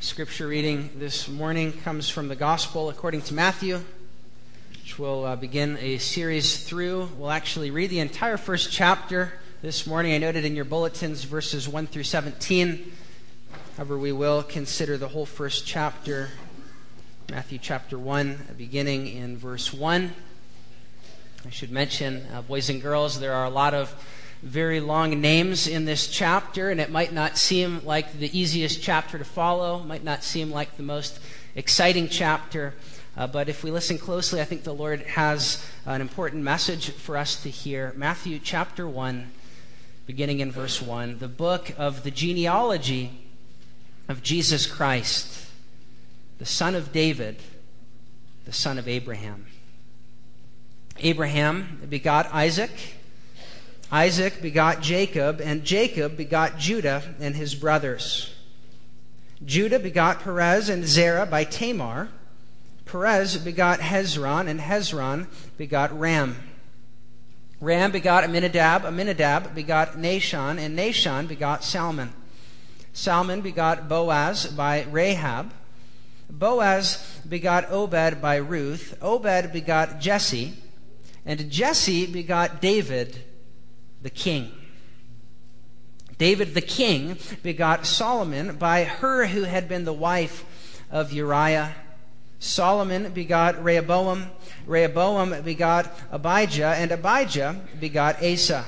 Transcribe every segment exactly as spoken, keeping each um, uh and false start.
Scripture reading this morning comes from the Gospel according to Matthew, which we'll uh, begin a series through. We'll actually read the entire first chapter this morning. I noted in your bulletins verses one through seventeen. However, we will consider the whole first chapter, Matthew chapter one, beginning in verse one. I should mention, uh, boys and girls, there are a lot of very long names in this chapter, and it might not seem like the easiest chapter to follow, might not seem like the most exciting chapter, uh, but if we listen closely, I think the Lord has an important message for us to hear. Matthew chapter one, beginning in verse one, the book of the genealogy of Jesus Christ, the son of David, the son of Abraham. Abraham begot Isaac, Isaac begot Jacob, and Jacob begot Judah and his brothers. Judah begot Perez and Zerah by Tamar. Perez begot Hezron, and Hezron begot Ram. Ram begot Amminadab, Amminadab begot Nahshon, and Nahshon begot Salmon. Salmon begot Boaz by Rahab. Boaz begot Obed by Ruth. Obed begot Jesse, and Jesse begot David the king. David the king begot Solomon by her who had been the wife of Uriah. Solomon begot Rehoboam. Rehoboam begot Abijah, and Abijah begot Asa.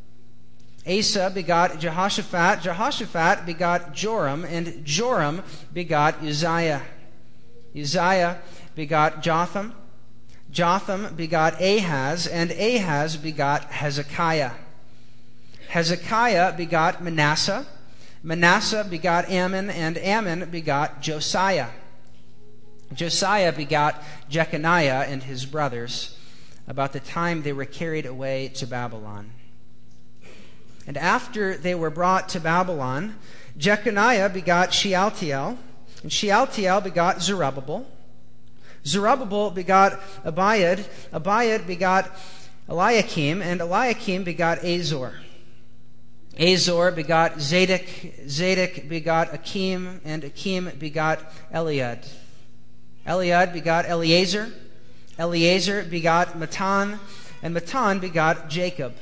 Asa begot Jehoshaphat. Jehoshaphat begot Joram, and Joram begot Uzziah. Uzziah begot Jotham. Jotham begot Ahaz, and Ahaz begot Hezekiah. Hezekiah begot Manasseh. Manasseh begot Ammon, and Ammon begot Josiah. Josiah begot Jeconiah and his brothers about the time they were carried away to Babylon. And after they were brought to Babylon, Jeconiah begot Shealtiel, and Shealtiel begot Zerubbabel. Zerubbabel begot Abiad. Abiad begot Eliakim, and Eliakim begot Azor. Azor begot Zadok. Zadok begot Akim, and Akim begot Eliad. Eliad begot Eleazar. Eleazar begot Matan, and Matan begot Jacob.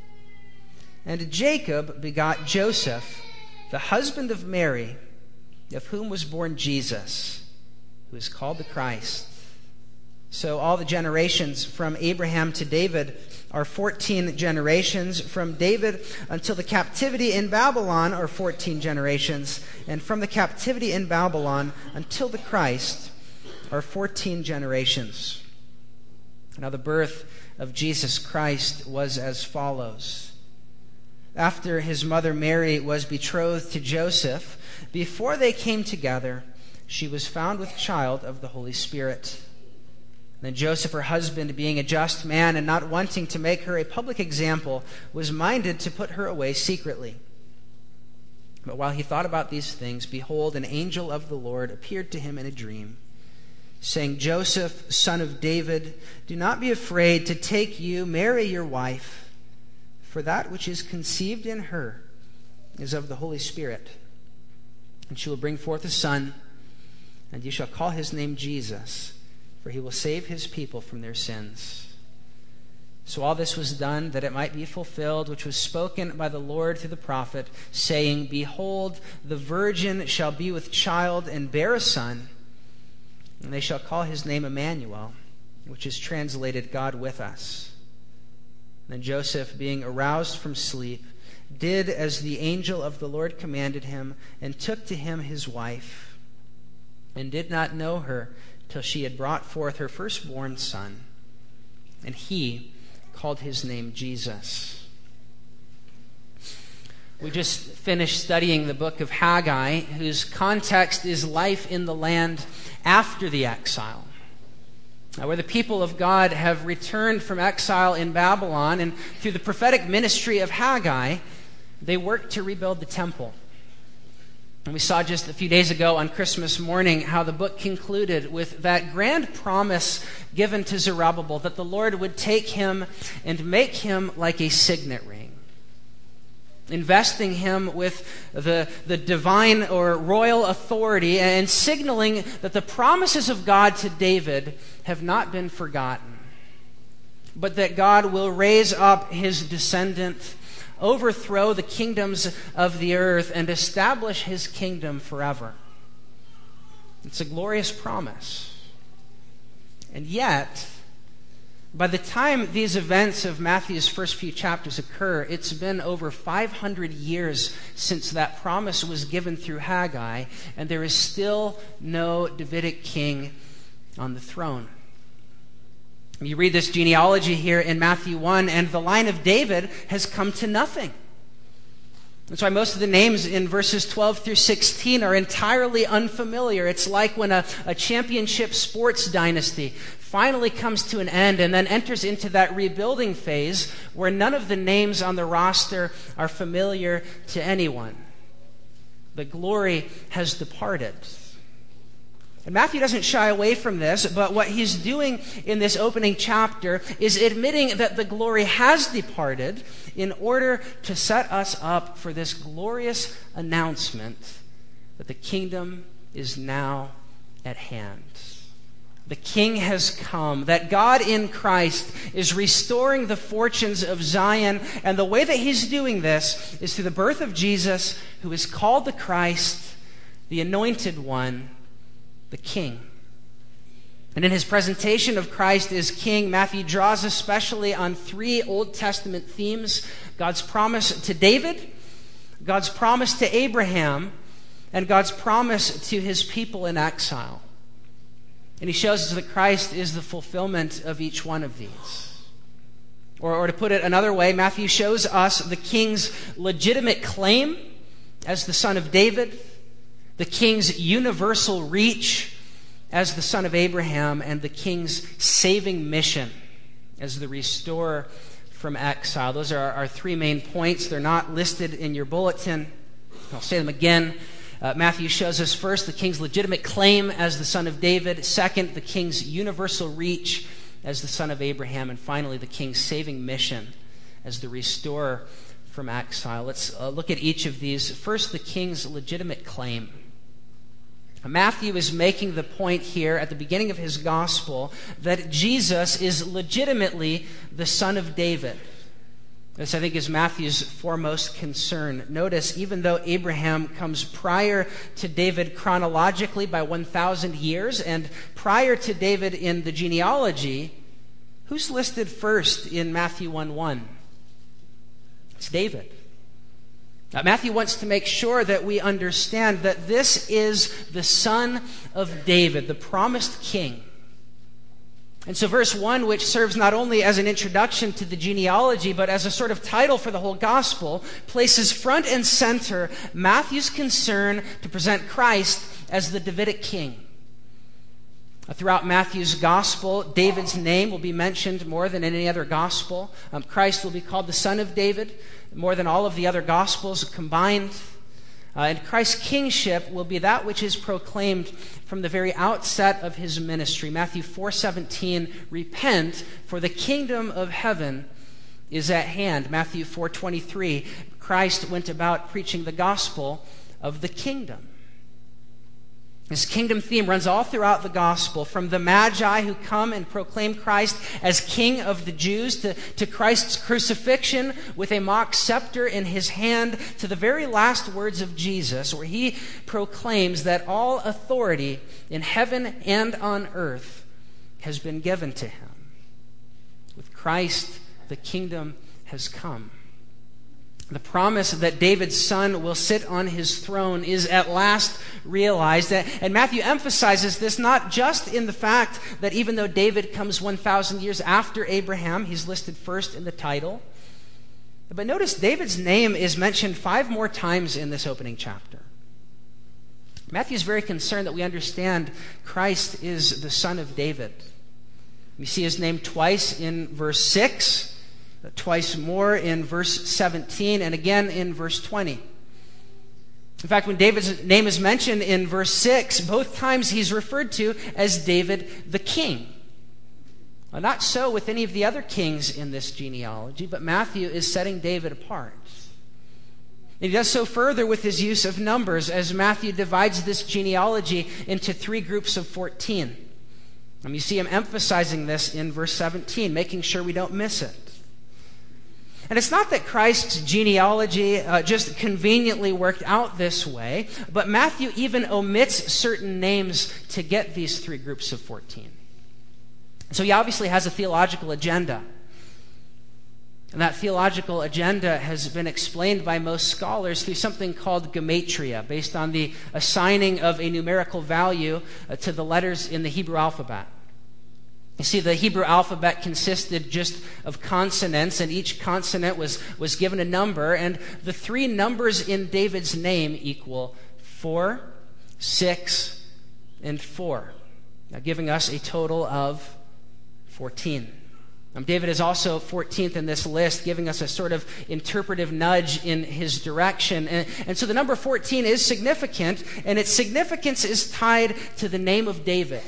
And Jacob begot Joseph, the husband of Mary, of whom was born Jesus, who is called the Christ. So all the generations from Abraham to David are fourteen generations. From David until the captivity in Babylon are fourteen generations. And from the captivity in Babylon until the Christ are fourteen generations. Now the birth of Jesus Christ was as follows. After his mother Mary was betrothed to Joseph, before they came together, she was found with child of the Holy Spirit. Then Joseph, her husband, being a just man and not wanting to make her a public example, was minded to put her away secretly. But while he thought about these things, behold, an angel of the Lord appeared to him in a dream, saying, Joseph, son of David, do not be afraid to take you, Mary, your wife, for that which is conceived in her is of the Holy Spirit. And she will bring forth a son, and you shall call his name Jesus, for he will save his people from their sins. So all this was done that it might be fulfilled, which was spoken by the Lord through the prophet, saying, Behold, the virgin shall be with child and bear a son, and they shall call his name Emmanuel, which is translated God with us. Then Joseph, being aroused from sleep, did as the angel of the Lord commanded him, and took to him his wife, and did not know her till she had brought forth her firstborn son, and he called his name Jesus. We just finished studying the book of Haggai, whose context is life in the land after the exile, Now, where the people of God have returned from exile in Babylon, and through the prophetic ministry of Haggai, they worked to rebuild the temple. And we saw just a few days ago on Christmas morning how the book concluded with that grand promise given to Zerubbabel that the Lord would take him and make him like a signet ring. investing him with the, the divine or royal authority and signaling that the promises of God to David have not been forgotten, but that God will raise up his descendant, overthrow the kingdoms of the earth, and establish his kingdom forever. It's a glorious promise. And yet, by the time these events of Matthew's first few chapters occur, it's been over five hundred years since that promise was given through Haggai, and there is still no Davidic king on the throne. You read this genealogy here in Matthew one, and the line of David has come to nothing. That's why most of the names in verses twelve through sixteen are entirely unfamiliar. It's like when a, a championship sports dynasty finally comes to an end and then enters into that rebuilding phase where none of the names on the roster are familiar to anyone. The glory has departed. And Matthew doesn't shy away from this, but what he's doing in this opening chapter is admitting that the glory has departed in order to set us up for this glorious announcement that the kingdom is now at hand. The King has come, that God in Christ is restoring the fortunes of Zion, and the way that he's doing this is through the birth of Jesus, who is called the Christ, the Anointed One, the King. And in his presentation of Christ as King, Matthew draws especially on three Old Testament themes: God's promise to David, God's promise to Abraham, and God's promise to his people in exile. And he shows us that Christ is the fulfillment of each one of these. Or, or to put it another way, Matthew shows us the King's legitimate claim as the Son of David, the King's universal reach as the son of Abraham, and the King's saving mission as the restorer from exile. Those are our, our three main points. They're not listed in your bulletin. I'll say them again. Uh, Matthew shows us first the King's legitimate claim as the son of David. Second, the King's universal reach as the son of Abraham. And finally, the King's saving mission as the restorer from exile. Let's uh, look at each of these. First, the King's legitimate claim. Matthew is making the point here at the beginning of his gospel that Jesus is legitimately the son of David. This, I think, is Matthew's foremost concern. Notice, even though Abraham comes prior to David chronologically by one thousand years, and prior to David in the genealogy, who's listed first in Matthew one one? It's David. Now, Matthew wants to make sure that we understand that this is the son of David, the promised king. And so verse one, which serves not only as an introduction to the genealogy, but as a sort of title for the whole gospel, places front and center Matthew's concern to present Christ as the Davidic king. Throughout Matthew's gospel, David's name will be mentioned more than in any other gospel. Um, Christ will be called the Son of David, more than all of the other gospels combined. Uh, and Christ's kingship will be that which is proclaimed from the very outset of his ministry. Matthew four seventeen, repent, for the kingdom of heaven is at hand. Matthew four twenty-three, Christ went about preaching the gospel of the kingdom. This kingdom theme runs all throughout the gospel, from the Magi who come and proclaim Christ as King of the Jews, to, to Christ's crucifixion with a mock scepter in his hand, to the very last words of Jesus, where he proclaims that all authority in heaven and on earth has been given to him. With Christ, the kingdom has come. The promise that David's son will sit on his throne is at last realized. And Matthew emphasizes this not just in the fact that even though David comes one thousand years after Abraham, he's listed first in the title. But notice David's name is mentioned five more times in this opening chapter. Matthew is very concerned that we understand Christ is the son of David. We see his name twice in verse six. Twice more in verse seventeen, and again in verse twenty. In fact, when David's name is mentioned in verse six, both times he's referred to as David the king. Well, not so with any of the other kings in this genealogy, but Matthew is setting David apart. And he does so further with his use of numbers as Matthew divides this genealogy into three groups of fourteen. And you see him emphasizing this in verse seventeen, making sure we don't miss it. And it's not that Christ's genealogy uh, just conveniently worked out this way, but Matthew even omits certain names to get these three groups of fourteen. So he obviously has a theological agenda. And that theological agenda has been explained by most scholars through something called gematria, based on the assigning of a numerical value uh, to the letters in the Hebrew alphabet. You see, the Hebrew alphabet consisted just of consonants, and each consonant was, was given a number, and the three numbers in David's name equal four, six, and four, now giving us a total of fourteen. Um, David is also fourteenth in this list, giving us a sort of interpretive nudge in his direction. And, and so the number fourteen is significant, and its significance is tied to the name of David.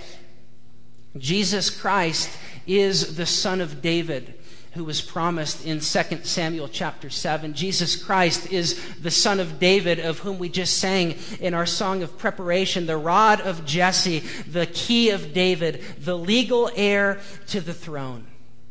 Jesus Christ is the Son of David, who was promised in Second Samuel chapter seven. Jesus Christ is the Son of David, of whom we just sang in our song of preparation, the rod of Jesse, the key of David, the legal heir to the throne.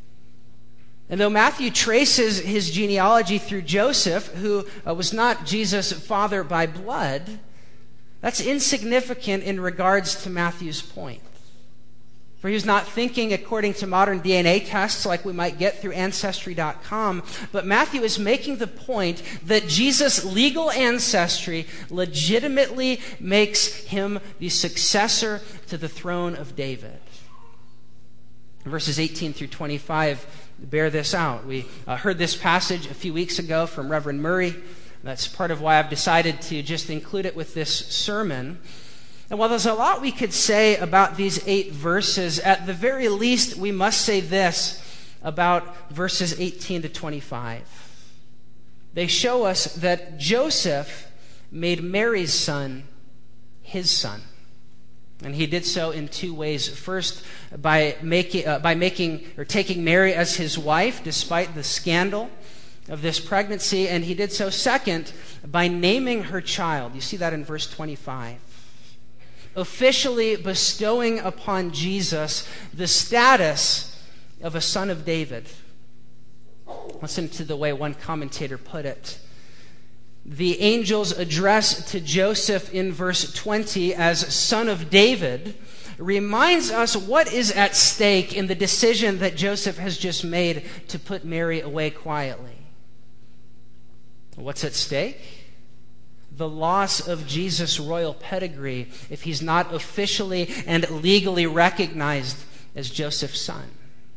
And though Matthew traces his genealogy through Joseph, who uh, was not Jesus' father by blood, that's insignificant in regards to Matthew's point. For he was not thinking according to modern D N A tests like we might get through Ancestry dot com, but Matthew is making the point that Jesus' legal ancestry legitimately makes him the successor to the throne of David. Verses eighteen through twenty-five bear this out. We uh, heard this passage a few weeks ago from Reverend Murray. That's part of why I've decided to just include it with this sermon. And while there's a lot we could say about these eight verses, at the very least, we must say this about verses eighteen to twenty-five. They show us that Joseph made Mary's son his son. And he did so in two ways. First, by making, uh, by making or taking Mary as his wife, despite the scandal of this pregnancy. And he did so, second, by naming her child. You see that in verse twenty-five. Officially bestowing upon Jesus the status of a son of David. Listen to the way one commentator put it. The angel's address to Joseph in verse twenty as son of David reminds us what is at stake in the decision that Joseph has just made to put Mary away quietly. What's at stake? The loss of Jesus' royal pedigree if he's not officially and legally recognized as Joseph's son.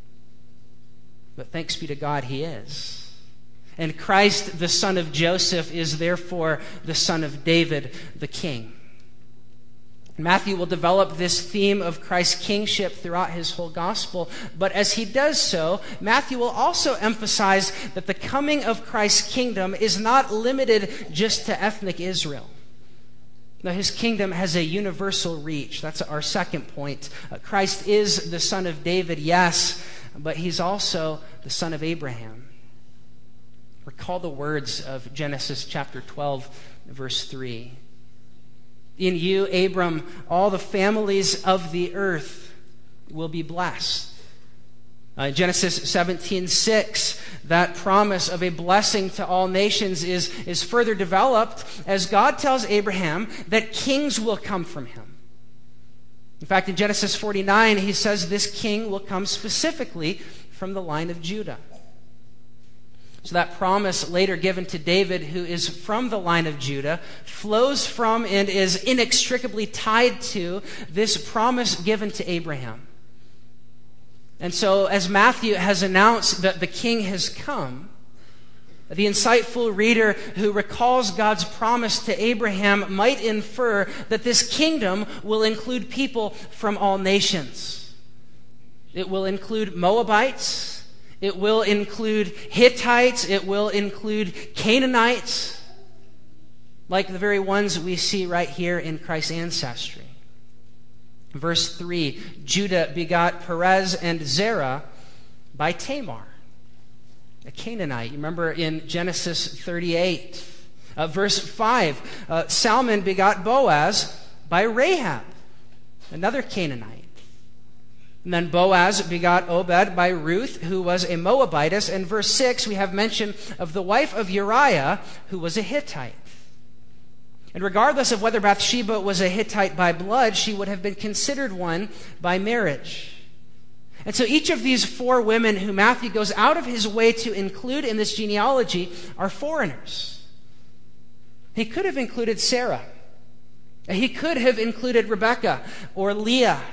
But thanks be to God, he is. And Christ, the son of Joseph, is therefore the son of David, the king. Matthew will develop this theme of Christ's kingship throughout his whole gospel, but as he does so, Matthew will also emphasize that the coming of Christ's kingdom is not limited just to ethnic Israel. Now, his kingdom has a universal reach. That's our second point. Uh, Christ is the son of David, yes, but he's also the son of Abraham. Recall the words of Genesis chapter twelve, verse three. In you, Abram, all the families of the earth will be blessed. Uh, Genesis seventeen six, that promise of a blessing to all nations is, is further developed as God tells Abraham that kings will come from him. In fact, in Genesis forty-nine, he says this king will come specifically from the line of Judah. So that promise later given to David, who is from the line of Judah, flows from and is inextricably tied to this promise given to Abraham. And so as Matthew has announced that the king has come, the insightful reader who recalls God's promise to Abraham might infer that this kingdom will include people from all nations. It will include Moabites. It will include Hittites. It will include Canaanites, like the very ones we see right here in Christ's ancestry. Verse three, Judah begot Perez and Zerah by Tamar, a Canaanite. You remember in Genesis thirty-eight, Uh, verse five, uh, Salmon begot Boaz by Rahab, another Canaanite. And then Boaz begot Obed by Ruth, who was a Moabitess. And verse six, we have mention of the wife of Uriah, who was a Hittite. And regardless of whether Bathsheba was a Hittite by blood, she would have been considered one by marriage. And so each of these four women who Matthew goes out of his way to include in this genealogy are foreigners. He could have included Sarah. He could have included Rebekah or Leah.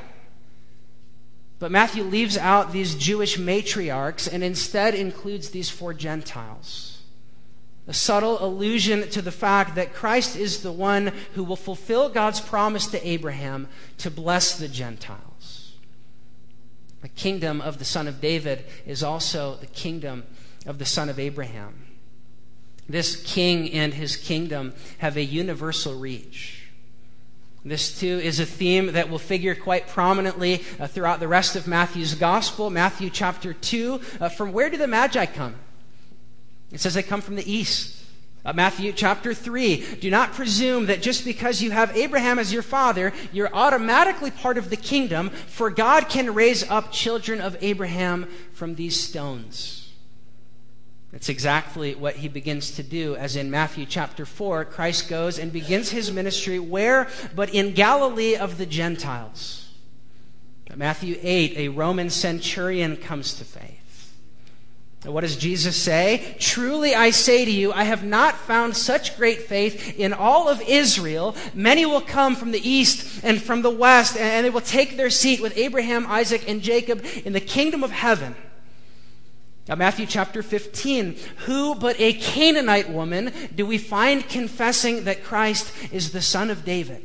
But Matthew leaves out these Jewish matriarchs and instead includes these four Gentiles. A subtle allusion to the fact that Christ is the one who will fulfill God's promise to Abraham to bless the Gentiles. The kingdom of the son of David is also the kingdom of the son of Abraham. This king and his kingdom have a universal reach. This, too, is a theme that will figure quite prominently uh, throughout the rest of Matthew's gospel. Matthew chapter two, uh, from where do the Magi come? It says they come from the east. Uh, Matthew chapter three, do not presume that just because you have Abraham as your father, you're automatically part of the kingdom, for God can raise up children of Abraham from these stones. That's exactly what he begins to do, as in Matthew chapter four, Christ goes and begins his ministry where? But in Galilee of the Gentiles. Matthew eight, a Roman centurion comes to faith. And what does Jesus say? Truly I say to you, I have not found such great faith in all of Israel. Many will come from the east and from the west, and they will take their seat with Abraham, Isaac, and Jacob in the kingdom of heaven. Now, Matthew chapter fifteen, who but a Canaanite woman do we find confessing that Christ is the son of David?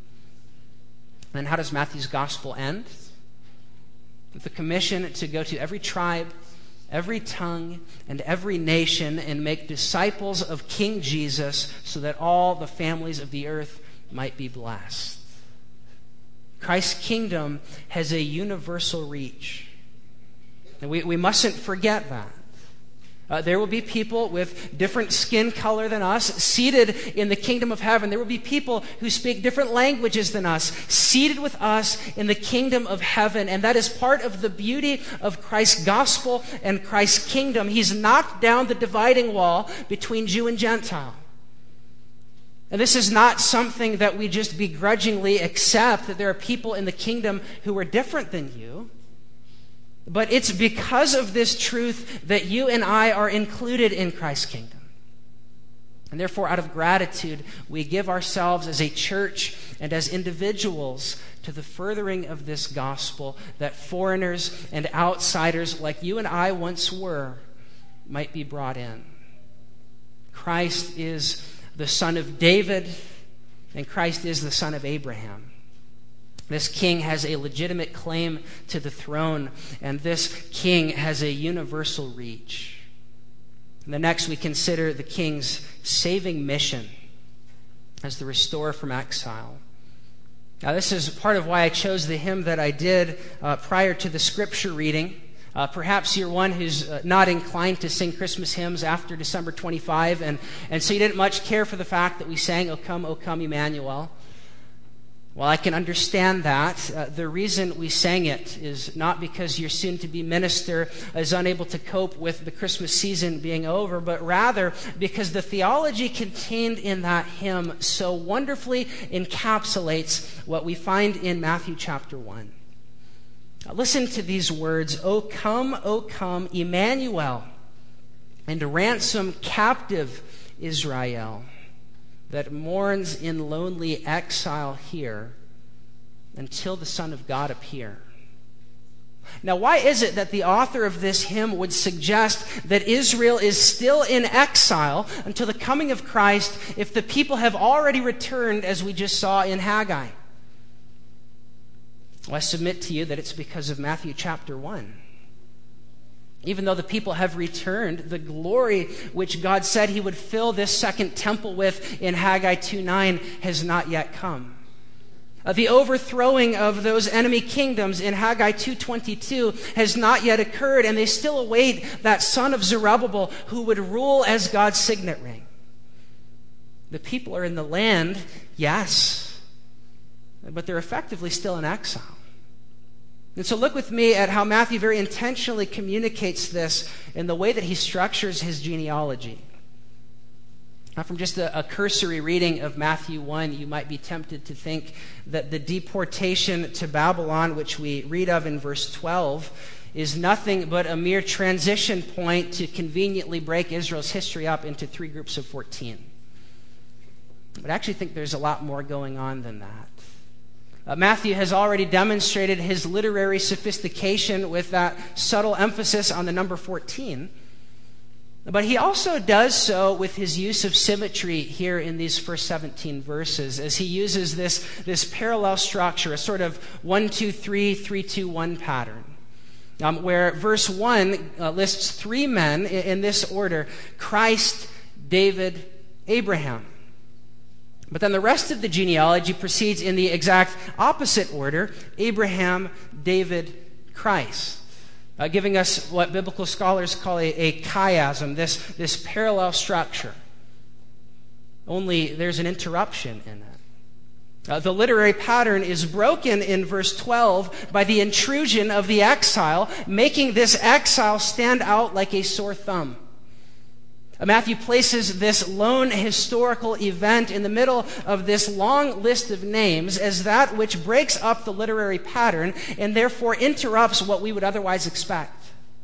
And how does Matthew's gospel end? With the commission to go to every tribe, every tongue, and every nation and make disciples of King Jesus so that all the families of the earth might be blessed. Christ's kingdom has a universal reach. And we, we mustn't forget that. Uh, there will be people with different skin color than us seated in the kingdom of heaven. There will be people who speak different languages than us seated with us in the kingdom of heaven. And that is part of the beauty of Christ's gospel and Christ's kingdom. He's knocked down the dividing wall between Jew and Gentile. And this is not something that we just begrudgingly accept, that there are people in the kingdom who are different than you. But it's because of this truth that you and I are included in Christ's kingdom. And therefore, out of gratitude, we give ourselves as a church and as individuals to the furthering of this gospel, that foreigners and outsiders like you and I once were might be brought in. Christ is the son of David, and Christ is the son of Abraham. This king has a legitimate claim to the throne, and this king has a universal reach. And the next, we consider the king's saving mission as the restorer from exile. Now, this is part of why I chose the hymn that I did uh, prior to the scripture reading. Uh, perhaps you're one who's uh, not inclined to sing Christmas hymns after December twenty-fifth, and, and so you didn't much care for the fact that we sang, O Come, O Come, Emmanuel. Well, I can understand that. Uh, the reason we sang it is not because your soon-to-be minister is unable to cope with the Christmas season being over, but rather because the theology contained in that hymn so wonderfully encapsulates what we find in Matthew chapter one. Now, listen to these words, O come, O come, Emmanuel, and ransom captive Israel, that mourns in lonely exile here until the Son of God appear. Now, why is it that the author of this hymn would suggest that Israel is still in exile until the coming of Christ if the people have already returned, as we just saw in Haggai? Well, I submit to you that it's because of Matthew chapter one. Even though the people have returned, the glory which God said he would fill this second temple with in Haggai two nine has not yet come. Uh, the overthrowing of those enemy kingdoms in Haggai two twenty-two has not yet occurred, and they still await that son of Zerubbabel who would rule as God's signet ring. The people are in the land, yes, but they're effectively still in exile. And so look with me at how Matthew very intentionally communicates this in the way that he structures his genealogy. Now, from just a, a cursory reading of Matthew one, you might be tempted to think that the deportation to Babylon, which we read of in verse twelve, is nothing but a mere transition point to conveniently break Israel's history up into three groups of fourteen. But I actually think there's a lot more going on than that. Uh, Matthew has already demonstrated his literary sophistication with that subtle emphasis on the number fourteen. But he also does so with his use of symmetry here in these first seventeen verses, as he uses this, this parallel structure, a sort of one, two, three, three, two, one pattern, um, where verse one uh, lists three men in, in this order: Christ, David, Abraham. But then the rest of the genealogy proceeds in the exact opposite order: Abraham, David, Christ. Uh, giving us what biblical scholars call a, a chiasm, this, this parallel structure. Only there's an interruption in it. Uh, the literary pattern is broken in verse twelve by the intrusion of the exile, making this exile stand out like a sore thumb. Uh, Matthew places this lone historical event in the middle of this long list of names as that which breaks up the literary pattern and therefore interrupts what we would otherwise expect.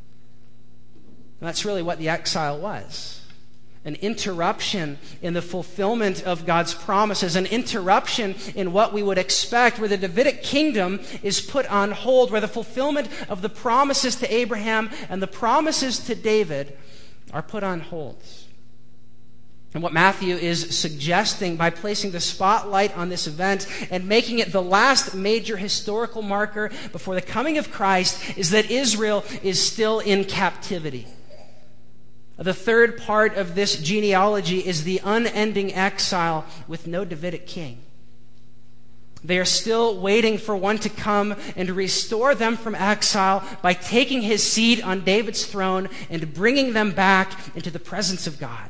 And that's really what the exile was. An interruption in the fulfillment of God's promises, an interruption in what we would expect, where the Davidic kingdom is put on hold, where the fulfillment of the promises to Abraham and the promises to David are put on hold. And what Matthew is suggesting by placing the spotlight on this event and making it the last major historical marker before the coming of Christ is that Israel is still in captivity. The third part of this genealogy is the unending exile with no Davidic king. They are still waiting for one to come and restore them from exile by taking his seat on David's throne and bringing them back into the presence of God.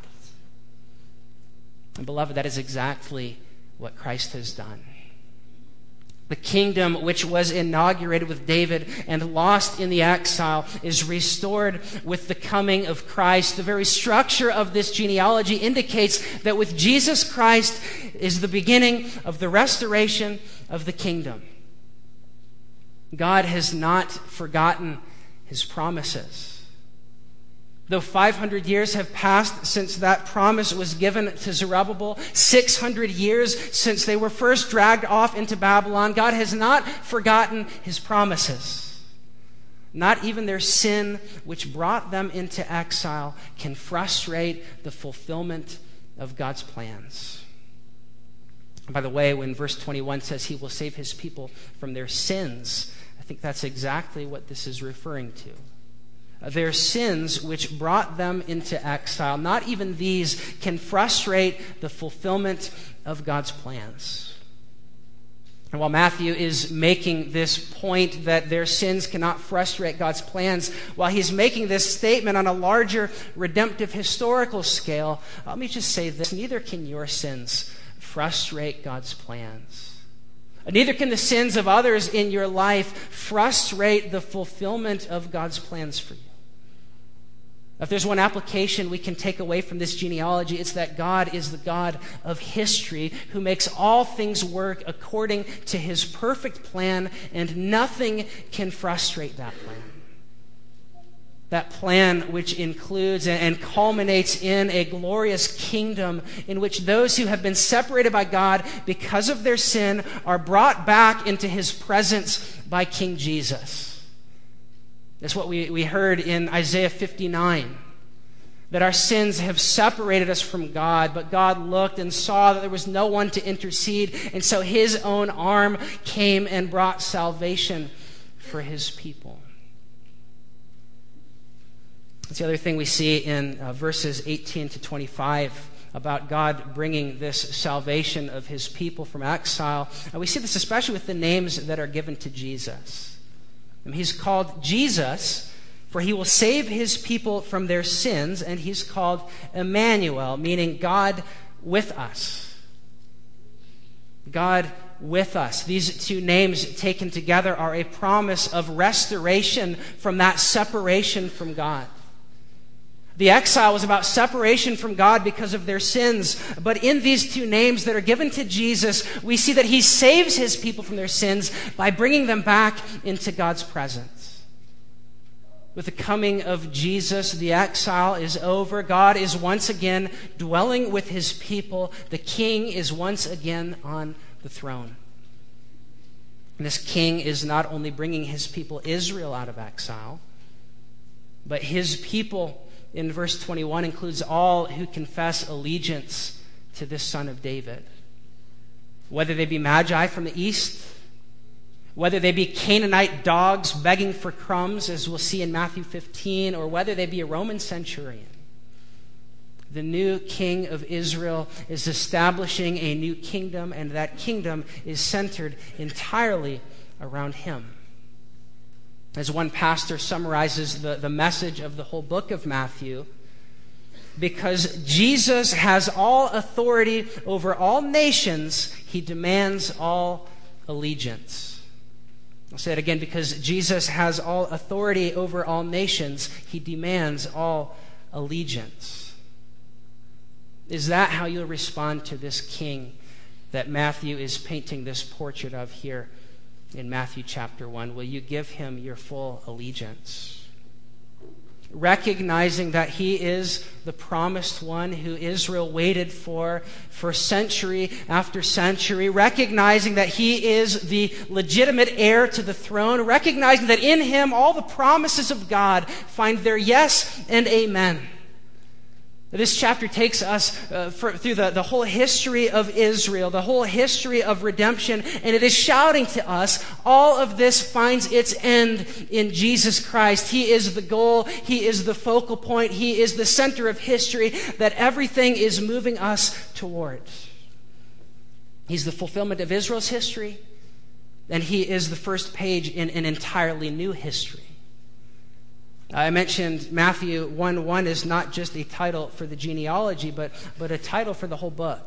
And beloved, that is exactly what Christ has done. The kingdom which was inaugurated with David and lost in the exile is restored with the coming of Christ. The very structure of this genealogy indicates that with Jesus Christ is the beginning of the restoration of the kingdom. God has not forgotten his promises. Though five hundred years have passed since that promise was given to Zerubbabel, six hundred years since they were first dragged off into Babylon, God has not forgotten his promises. Not even their sin, which brought them into exile, can frustrate the fulfillment of God's plans. By the way, when verse twenty-one says he will save his people from their sins, I think that's exactly what this is referring to. Their sins which brought them into exile, not even these can frustrate the fulfillment of God's plans. And while Matthew is making this point that their sins cannot frustrate God's plans, while he's making this statement on a larger redemptive historical scale, let me just say this: neither can your sins frustrate God's plans. Neither can the sins of others in your life frustrate the fulfillment of God's plans for you. If there's one application we can take away from this genealogy, it's that God is the God of history who makes all things work according to his perfect plan, and nothing can frustrate that plan. That plan which includes and culminates in a glorious kingdom in which those who have been separated by God because of their sin are brought back into his presence by King Jesus. That's what we, we heard in Isaiah fifty-nine, that our sins have separated us from God, but God looked and saw that there was no one to intercede, and so his own arm came and brought salvation for his people. That's the other thing we see in uh, verses eighteen to twenty-five about God bringing this salvation of his people from exile. And we see this especially with the names that are given to Jesus. And he's called Jesus, for he will save his people from their sins, and he's called Emmanuel, meaning God with us. God with us. These two names taken together are a promise of restoration from that separation from God. The exile was about separation from God because of their sins. But in these two names that are given to Jesus, we see that he saves his people from their sins by bringing them back into God's presence. With the coming of Jesus, the exile is over. God is once again dwelling with his people. The king is once again on the throne. And this king is not only bringing his people Israel out of exile, but his people in verse twenty-one includes all who confess allegiance to this Son of David. Whether they be magi from the east, whether they be Canaanite dogs begging for crumbs, as we'll see in Matthew fifteen, or whether they be a Roman centurion. The new king of Israel is establishing a new kingdom, and that kingdom is centered entirely around him. As one pastor summarizes the, the message of the whole book of Matthew, because Jesus has all authority over all nations, he demands all allegiance. I'll say it again, because Jesus has all authority over all nations, he demands all allegiance. Is that how you'll respond to this king that Matthew is painting this portrait of here in Matthew chapter one? Will you give him your full allegiance? Recognizing that he is the promised one who Israel waited for for century after century. Recognizing that he is the legitimate heir to the throne. Recognizing that in him all the promises of God find their yes and amen. This chapter takes us uh, for, through the, the whole history of Israel, the whole history of redemption, and it is shouting to us, all of this finds its end in Jesus Christ. He is the goal, he is the focal point, he is the center of history that everything is moving us towards. He's the fulfillment of Israel's history, and he is the first page in an entirely new history. I mentioned Matthew one one is not just a title for the genealogy, but, but a title for the whole book.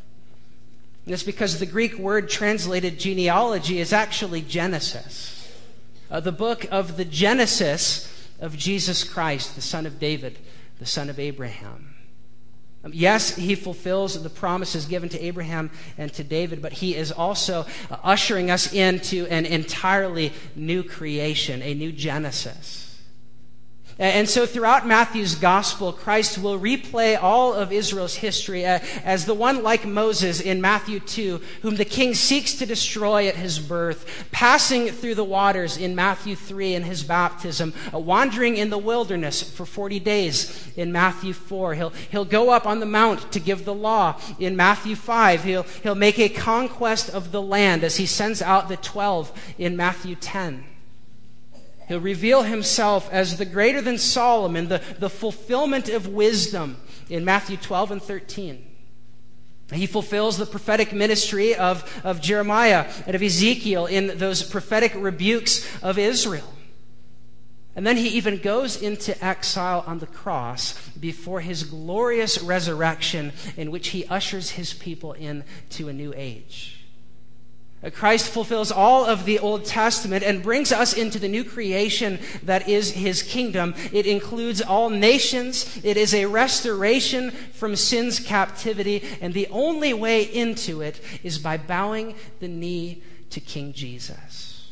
And it's because the Greek word translated genealogy is actually Genesis. Uh, the book of the Genesis of Jesus Christ, the son of David, the son of Abraham. Um, yes, he fulfills the promises given to Abraham and to David, but he is also uh, ushering us into an entirely new creation, a new Genesis. And so throughout Matthew's gospel, Christ will replay all of Israel's history as the one like Moses in Matthew two, whom the king seeks to destroy at his birth, passing through the waters in Matthew three in his baptism, wandering in the wilderness for forty days in Matthew four. He'll, he'll go up on the mount to give the law in Matthew five. He'll, he'll make a conquest of the land as he sends out the twelve in Matthew ten. He'll reveal himself as the greater than Solomon, the, the fulfillment of wisdom in Matthew twelve and thirteen. He fulfills the prophetic ministry of, of Jeremiah and of Ezekiel in those prophetic rebukes of Israel. And then he even goes into exile on the cross before his glorious resurrection, in which he ushers his people into a new age. Christ fulfills all of the Old Testament and brings us into the new creation that is his kingdom. It includes all nations. It is a restoration from sin's captivity, and the only way into it is by bowing the knee to King Jesus.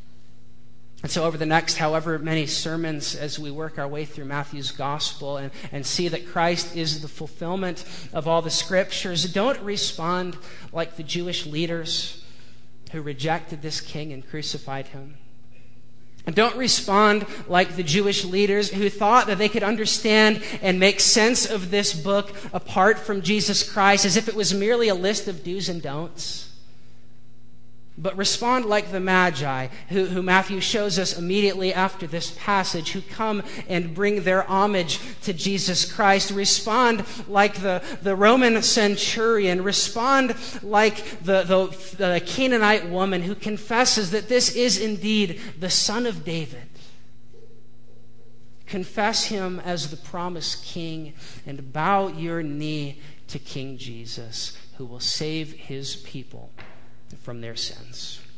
And so over the next however many sermons, as we work our way through Matthew's gospel and, and see that Christ is the fulfillment of all the scriptures, don't respond like the Jewish leaders who rejected this king and crucified him. And don't respond like the Jewish leaders who thought that they could understand and make sense of this book apart from Jesus Christ, as if it was merely a list of do's and don'ts. But respond like the Magi, who, who Matthew shows us immediately after this passage, who come and bring their homage to Jesus Christ. Respond like the, the Roman centurion. Respond like the, the, the Canaanite woman who confesses that this is indeed the Son of David. Confess him as the promised king and bow your knee to King Jesus, who will save his people from their sins.